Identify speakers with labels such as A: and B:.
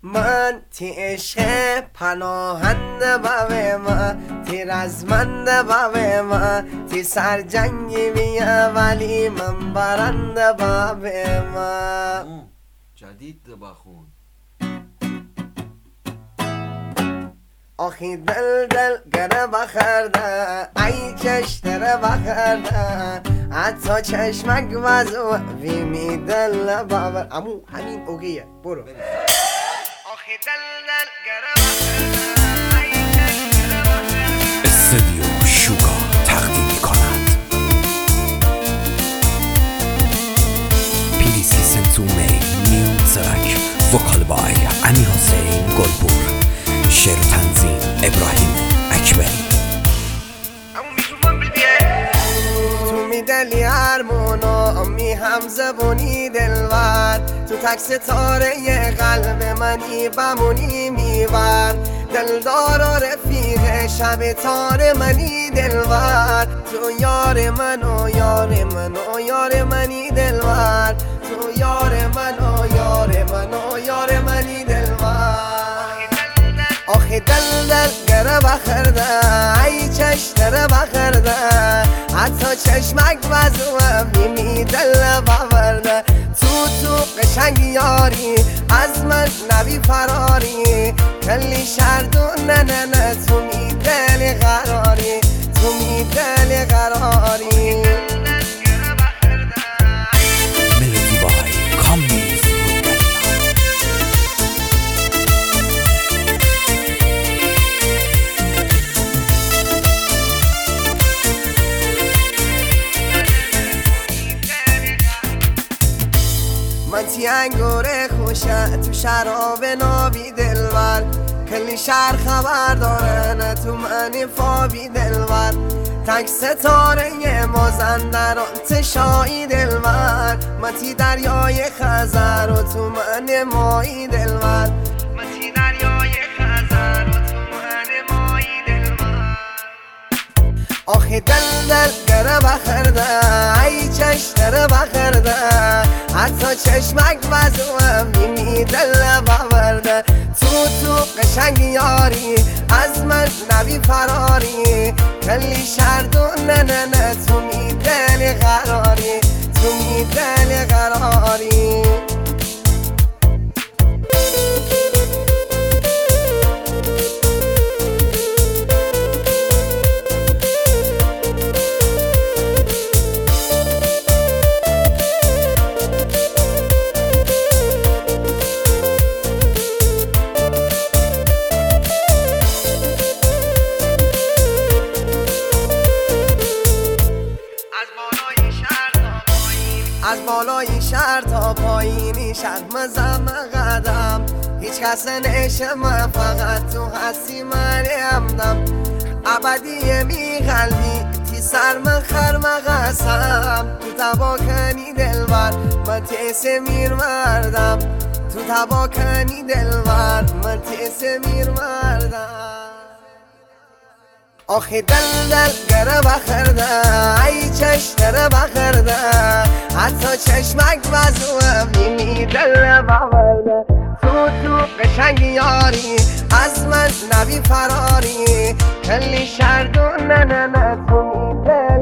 A: من تی عشق پناهنده بوه ما، تی رزمنده بوه ما، تی سرجنگی بیه ولی من برنده بوه ما.
B: جدید بخون.
A: آخی دل گره بخرده ای چشتره بخرده حتی چشمک وزو ویمی دل باور. امو همین اوگیه برو. آخی دل گره بخرده ای چشتره بخرده.
C: استودیو شوکا تقدیم می‌کند Please listen to me new track vocal by امیر حسین گلپور، شعر تنظیم ابراهیم اکبری.
A: تو میدلی هرمونو می هم زبونی دلور، تو تک ستاره قلب منی بمونی میبر، دلدار و رفیق شب تار منی دلور، تو یار من و یار من و یار منی دلور، تو یار من و یار من و یار منی دلور. آخی دل گره بخرده ای چشتره بخرده حتی چشمک وزوه بیمی دل باورده. تو قشنگ یاری از من نبی فراری، کلی شردون نه تو می دل قراری، تو می دل قراری.
C: ملودی بای کامیز
A: من تی انگوره خوشه تو شراب نابی دلور، کلی شهر خبر داره نه تو منی فابی دلور، تک ستاره مازندران تشایی دلور، من تی دریای خزر و تو من مایی دلور، من تی دریای خزر و تو من مایی دلور. آخی دل گره بخرده ای چشتره بخرده حتی چشمک وزوه بیمی دل باورده. تو قشنگ یاری از من نبی فراری، کلی شردون نه تو می دل قراری، تو می دل قراری. از بالای شهر تا پایینی شهر مزم قدم، هیچ کس نشم فقط تو هستی من همدم، ابدی می قلبی تی سرم خرم قسم، تو تبا کنی دلبر من تیسه میر مردم، تو تبا کنی دلبر من تیسه میر مردم. آخی دل گره بخرده ای چشتره بخرده حتی چشمک وزوه بیمی دل باورده. تو قشنگ یاری از من نبی فراری، کلی شردون نه تو می دل